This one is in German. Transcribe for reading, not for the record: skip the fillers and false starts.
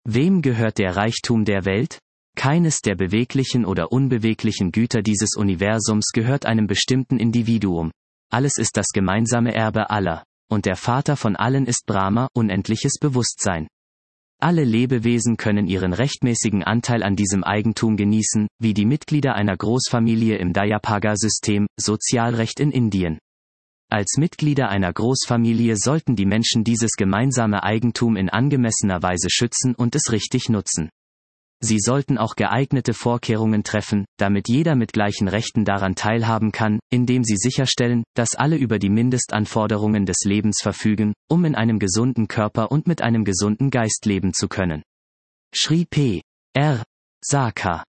Wem gehört der Reichtum der Welt? Keines der beweglichen oder unbeweglichen Güter dieses Universums gehört einem bestimmten Individuum. Alles ist das gemeinsame Erbe aller. Und der Vater von allen ist Brahma, unendliches Bewusstsein. Alle Lebewesen können ihren rechtmäßigen Anteil an diesem Eigentum genießen, wie die Mitglieder einer Großfamilie im Dayapaga-System, Sozialrecht in Indien. Als Mitglieder einer Großfamilie sollten die Menschen dieses gemeinsame Eigentum in angemessener Weise schützen und es richtig nutzen. Sie sollten auch geeignete Vorkehrungen treffen, damit jeder mit gleichen Rechten daran teilhaben kann, indem sie sicherstellen, dass alle über die Mindestanforderungen des Lebens verfügen, um in einem gesunden Körper und mit einem gesunden Geist leben zu können. Shri P. R. Sarkar